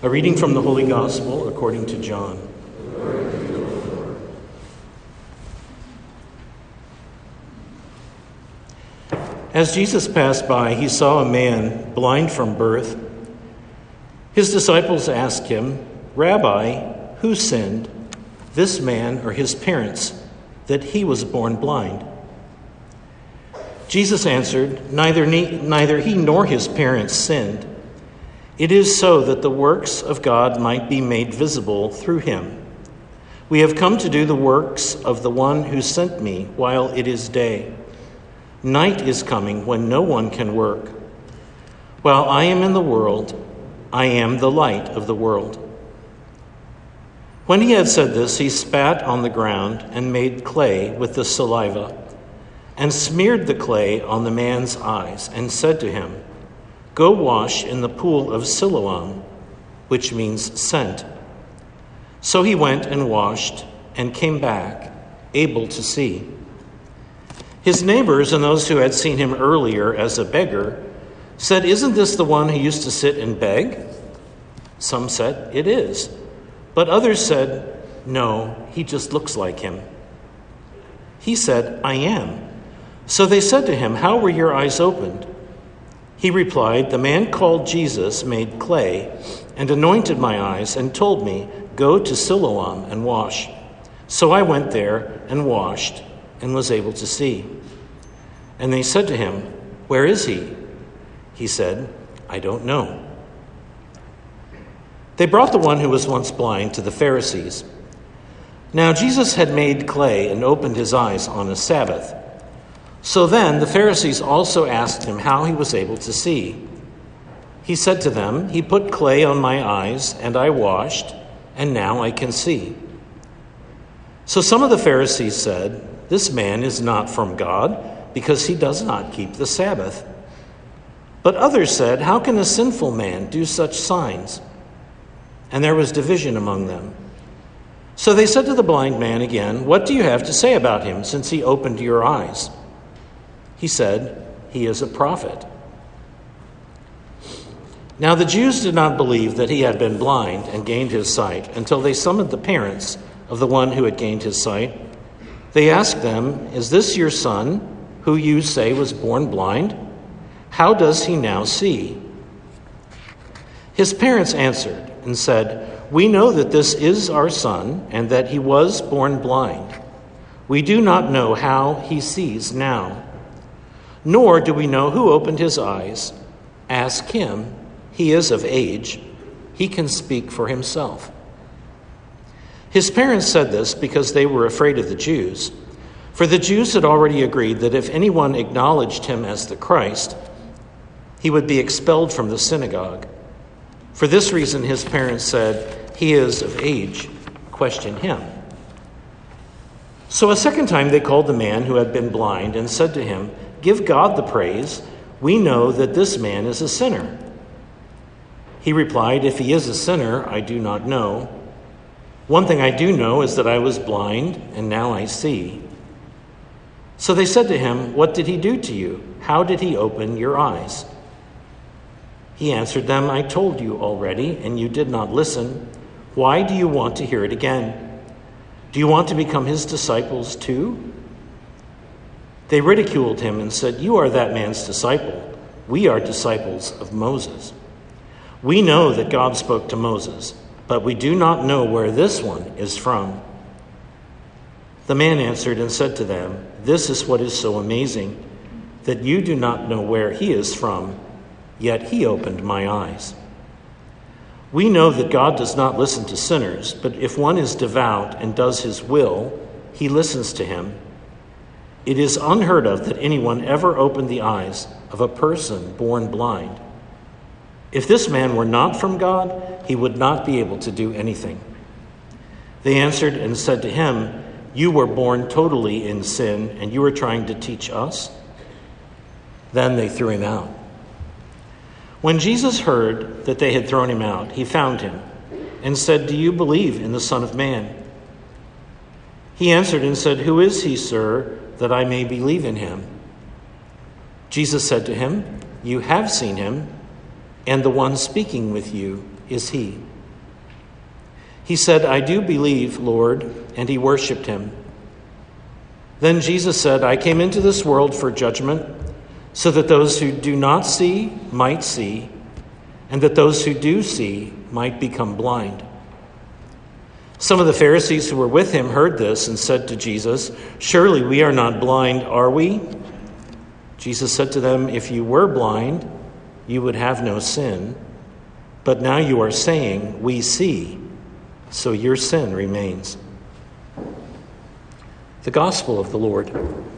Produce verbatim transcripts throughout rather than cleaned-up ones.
A reading from the Holy Gospel according to John. As Jesus passed by, he saw a man blind from birth. His disciples asked him, "Rabbi, who sinned, this man or his parents, that he was born blind?" Jesus answered, neither, neither he nor his parents sinned. It is so that the works of God might be made visible through him. We have come to do the works of the one who sent me while it is day. Night is coming when no one can work. While I am in the world, I am the light of the world. When he had said this, he spat on the ground and made clay with the saliva, and smeared the clay on the man's eyes, and said to him, "Go wash in the pool of Siloam," which means sent. So he went and washed and came back, able to see. His neighbors and those who had seen him earlier as a beggar said, "Isn't this the one who used to sit and beg?" Some said, "It is." But others said, "No, he just looks like him." He said, "I am." So they said to him, "How were your eyes opened?" He replied, "The man called Jesus made clay and anointed my eyes and told me, 'Go to Siloam and wash.' So I went there and washed and was able to see." And they said to him, "Where is he?" He said, "I don't know." They brought the one who was once blind to the Pharisees. Now Jesus had made clay and opened his eyes on a Sabbath. So then the Pharisees also asked him how he was able to see. He said to them, "He put clay on my eyes, and I washed, and now I can see." So some of the Pharisees said, "This man is not from God, because he does not keep the Sabbath." But others said, "How can a sinful man do such signs?" And there was division among them. So they said to the blind man again, "What do you have to say about him, since he opened your eyes?" He said, "He is a prophet." Now the Jews did not believe that he had been blind and gained his sight until they summoned the parents of the one who had gained his sight. They asked them, "Is this your son, who you say was born blind? How does he now see?" His parents answered and said, "We know that this is our son and that he was born blind. We do not know how he sees now. Nor do we know who opened his eyes. Ask him. He is of age. He can speak for himself." His parents said this because they were afraid of the Jews. For the Jews had already agreed that if anyone acknowledged him as the Christ, he would be expelled from the synagogue. For this reason, his parents said, "He is of age. Question him." So a second time they called the man who had been blind and said to him, "Give God the praise. We know that this man is a sinner." He replied, "If he is a sinner, I do not know. One thing I do know is that I was blind, and now I see." So they said to him, "What did he do to you? How did he open your eyes?" He answered them, "I told you already, and you did not listen. Why do you want to hear it again? Do you want to become his disciples too?" They ridiculed him and said, "You are that man's disciple. We are disciples of Moses. We know that God spoke to Moses, but we do not know where this one is from." The man answered and said to them, "This is what is so amazing, that you do not know where he is from, yet he opened my eyes. We know that God does not listen to sinners, but if one is devout and does his will, he listens to him. It is unheard of that anyone ever opened the eyes of a person born blind. If this man were not from God, he would not be able to do anything." They answered and said to him, "You were born totally in sin, and you are trying to teach us?" Then they threw him out. When Jesus heard that they had thrown him out, he found him and said, "Do you believe in the Son of Man?" He answered and said, "Who is he, sir, that I may believe in him?" Jesus said to him, "You have seen him, and the one speaking with you is he." He said, "I do believe, Lord," and he worshiped him. Then Jesus said, "I came into this world for judgment, so that those who do not see might see, and that those who do see might become blind." Some of the Pharisees who were with him heard this and said to Jesus, "Surely we are not blind, are we?" Jesus said to them, "If you were blind, you would have no sin. But now you are saying, 'We see,' so your sin remains." The Gospel of the Lord.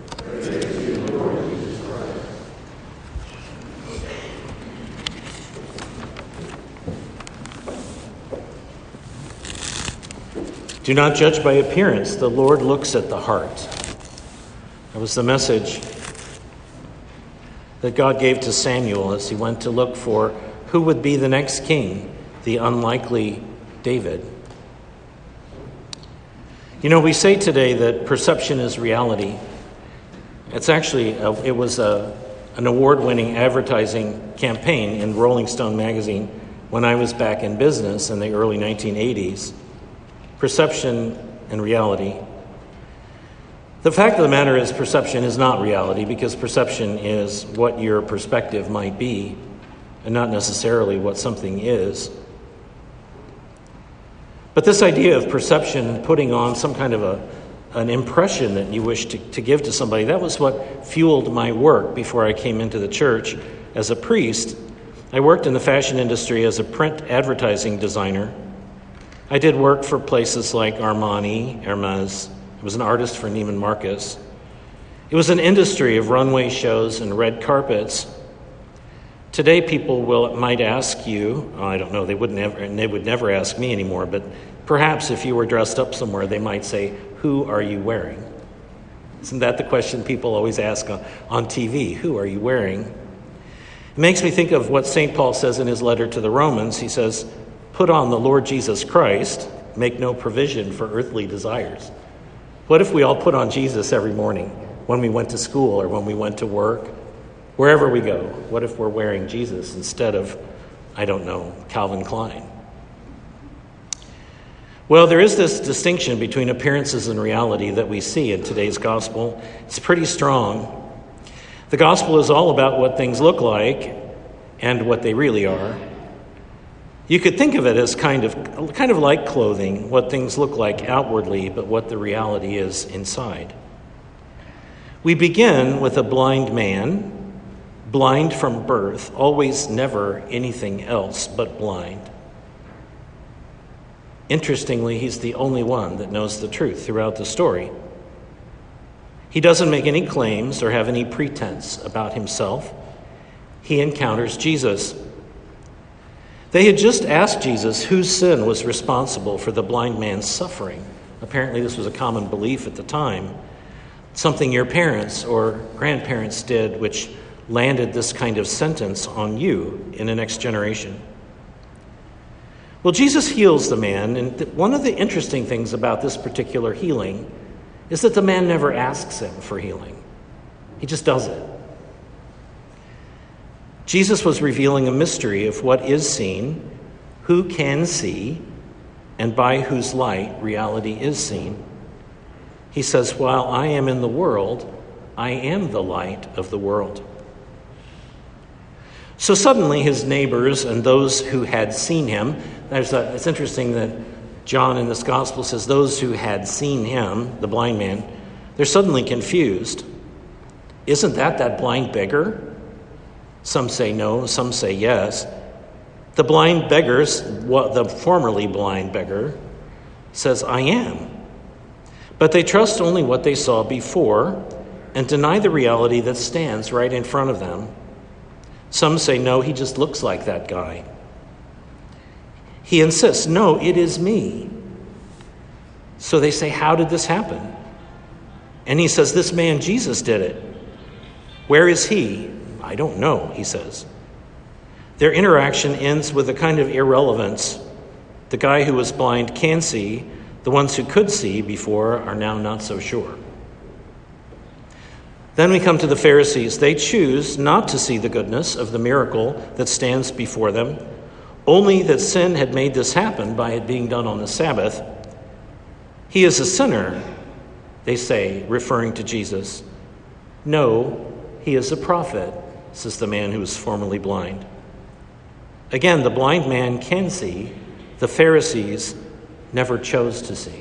Do not judge by appearance. The Lord looks at the heart. That was the message that God gave to Samuel as he went to look for who would be the next king, the unlikely David. You know, we say today that perception is reality. It's actually, a, it was a, an award-winning advertising campaign in Rolling Stone magazine when I was back in business in the early nineteen eighties. Perception and reality. The fact of the matter is perception is not reality, because perception is what your perspective might be and not necessarily what something is. But this idea of perception, putting on some kind of a, an impression that you wish to, to give to somebody, that was what fueled my work before I came into the church as a priest. I worked in the fashion industry as a print advertising designer. I did work for places like Armani, Hermes. I was an artist for Neiman Marcus. It was an industry of runway shows and red carpets. Today, people will might ask you, oh, I don't know, they wouldn't ever, and they would never ask me anymore, but perhaps if you were dressed up somewhere, they might say, "Who are you wearing?" Isn't that the question people always ask on, on T V? Who are you wearing? It makes me think of what Saint Paul says in his letter to the Romans. He says, "Put on the Lord Jesus Christ, make no provision for earthly desires." What if we all put on Jesus every morning when we went to school or when we went to work? Wherever we go, what if we're wearing Jesus instead of, I don't know, Calvin Klein? Well, there is this distinction between appearances and reality that we see in today's gospel. It's pretty strong. The gospel is all about what things look like and what they really are. You could think of it as kind of kind of like clothing, what things look like outwardly, but what the reality is inside. We begin with a blind man, blind from birth, always never anything else but blind. Interestingly, he's the only one that knows the truth throughout the story. He doesn't make any claims or have any pretense about himself. He encounters Jesus. They had just asked Jesus whose sin was responsible for the blind man's suffering. Apparently, this was a common belief at the time. Something your parents or grandparents did which landed this kind of sentence on you in the next generation. Well, Jesus heals the man, and th- one of the interesting things about this particular healing is that the man never asks him for healing. He just does it. Jesus was revealing a mystery of what is seen, who can see, and by whose light reality is seen. He says, "While I am in the world, I am the light of the world." So suddenly his neighbors and those who had seen him, there's a, it's interesting that John in this gospel says those who had seen him, the blind man, they're suddenly confused. Isn't that that blind beggar? Some say no, some say yes. The blind beggars, the formerly blind beggar, says, "I am." But they trust only what they saw before and deny the reality that stands right in front of them. Some say, "No, he just looks like that guy." He insists, "No, it is me." So they say, "How did this happen?" And he says, "This man Jesus did it." "Where is he?" "I don't know," he says. Their interaction ends with a kind of irrelevance. The guy who was blind can see. The ones who could see before are now not so sure. Then we come to the Pharisees. They choose not to see the goodness of the miracle that stands before them, only that sin had made this happen by it being done on the Sabbath. He is a sinner, they say, referring to Jesus. No, he is a prophet, says the man who was formerly blind. Again, the blind man can see. The Pharisees never chose to see.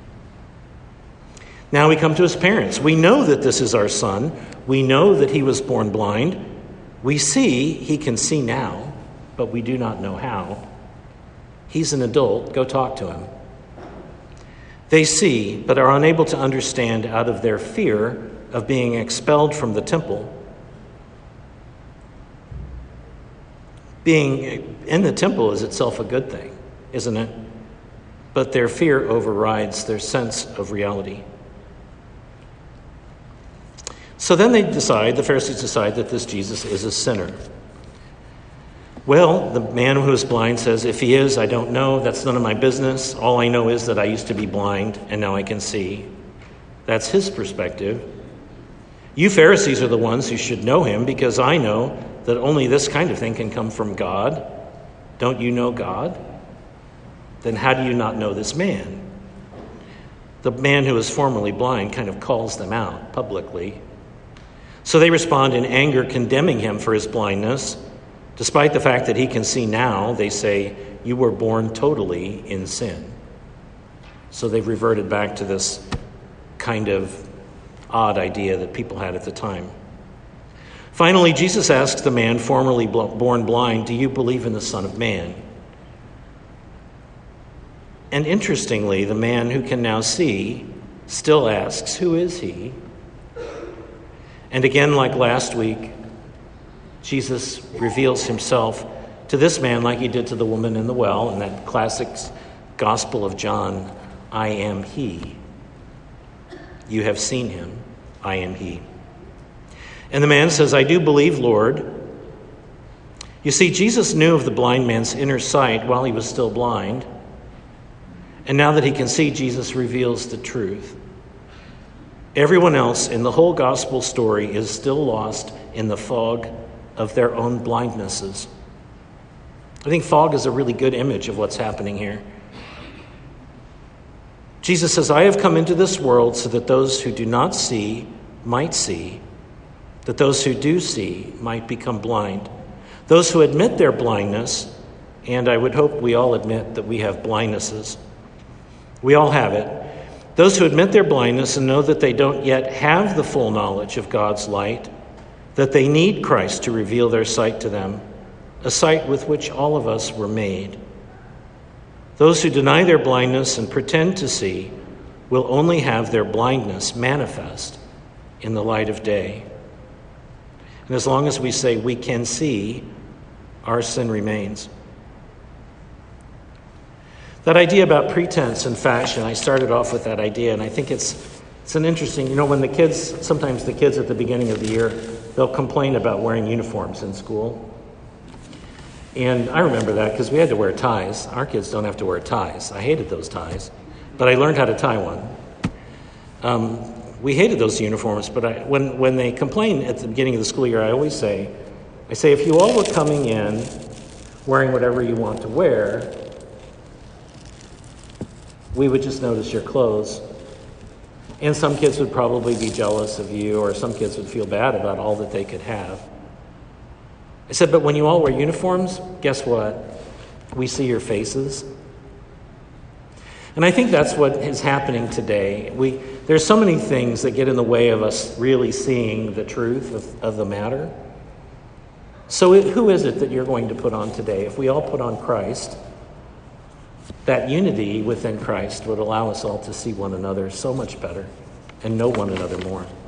Now we come to his parents. We know that this is our son. We know that he was born blind. We see he can see now, but we do not know how. He's an adult. Go talk to him. They see, but are unable to understand out of their fear of being expelled from the temple. Being in the temple is itself a good thing, isn't it? But their fear overrides their sense of reality. So then they decide, the Pharisees decide that this Jesus is a sinner. Well, the man who is blind says, if he is, I don't know. That's none of my business. All I know is that I used to be blind and now I can see. That's his perspective. You Pharisees are the ones who should know him, because I know that only this kind of thing can come from God. Don't you know God? Then how do you not know this man? The man who was formerly blind kind of calls them out publicly. So they respond in anger, condemning him for his blindness. Despite the fact that he can see now, they say, you were born totally in sin. So they've reverted back to this kind of odd idea that people had at the time. Finally, Jesus asks the man formerly born blind, do you believe in the Son of Man? And interestingly, the man who can now see still asks, who is he? And again, like last week, Jesus reveals himself to this man like he did to the woman in the well in that classic Gospel of John, I am he. You have seen him, I am he. And the man says, I do believe, Lord. You see, Jesus knew of the blind man's inner sight while he was still blind. And now that he can see, Jesus reveals the truth. Everyone else in the whole gospel story is still lost in the fog of their own blindnesses. I think fog is a really good image of what's happening here. Jesus says, I have come into this world so that those who do not see might see, that those who do see might become blind. Those who admit their blindness, and I would hope we all admit that we have blindnesses. We all have it. Those who admit their blindness and know that they don't yet have the full knowledge of God's light, that they need Christ to reveal their sight to them, a sight with which all of us were made. Those who deny their blindness and pretend to see will only have their blindness manifest in the light of day. And as long as we say we can see, our sin remains. That idea about pretense and fashion, I started off with that idea, and I think it's it's an interesting, you know, when the kids, sometimes the kids at the beginning of the year, they'll complain about wearing uniforms in school. And I remember that because we had to wear ties. Our kids don't have to wear ties. I hated those ties, but I learned how to tie one. Um, we hated those uniforms, but I, when, when they complain at the beginning of the school year, I always say, I say, if you all were coming in wearing whatever you want to wear, we would just notice your clothes. And some kids would probably be jealous of you, or some kids would feel bad about all that they could have. I said, but when you all wear uniforms, guess what? We see your faces. And I think that's what is happening today. We there's so many things that get in the way of us really seeing the truth of, of the matter. So it, who is it that you're going to put on today? If we all put on Christ, that unity within Christ would allow us all to see one another so much better and know one another more.